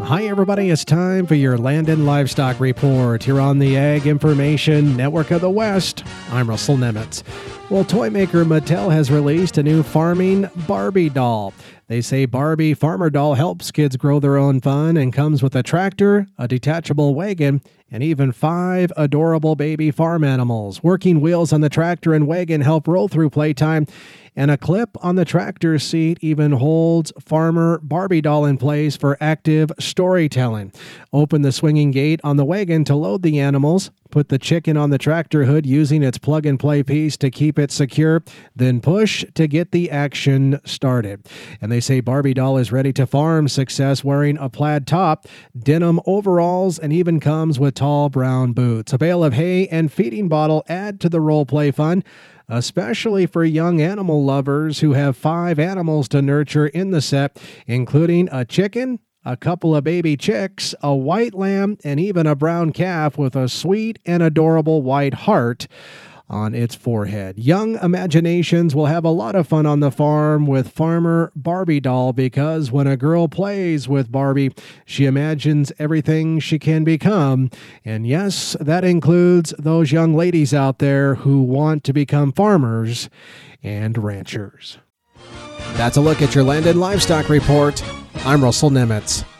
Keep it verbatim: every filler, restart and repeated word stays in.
Hi, everybody. It's time for your Land and Livestock Report here on the Ag Information Network of the West. I'm Russell Nemitz. Well, toy maker Mattel has released a new farming Barbie doll. They say Barbie Farmer Doll helps kids grow their own fun and comes with a tractor, a detachable wagon, and even five adorable baby farm animals. Working wheels on the tractor and wagon help roll through playtime, and a clip on the tractor seat even holds Farmer Barbie doll in place for active storytelling. Open the swinging gate on the wagon to load the animals. Put the chicken on the tractor hood using its plug-and-play piece to keep it secure. Then push to get the action started. And they say Barbie doll is ready to farm success wearing a plaid top, denim overalls, and even comes with tall brown boots. A bale of hay and feeding bottle add to the role-play fun, especially for young animal lovers who have five animals to nurture in the set, including a chicken, a couple of baby chicks, a white lamb, and even a brown calf with a sweet and adorable white heart on its forehead. Young imaginations will have a lot of fun on the farm with Farmer Barbie doll, because when a girl plays with Barbie, she imagines everything she can become. And yes, that includes those young ladies out there who want to become farmers and ranchers. That's a look at your Land and Livestock Report. I'm Russell Nemitz.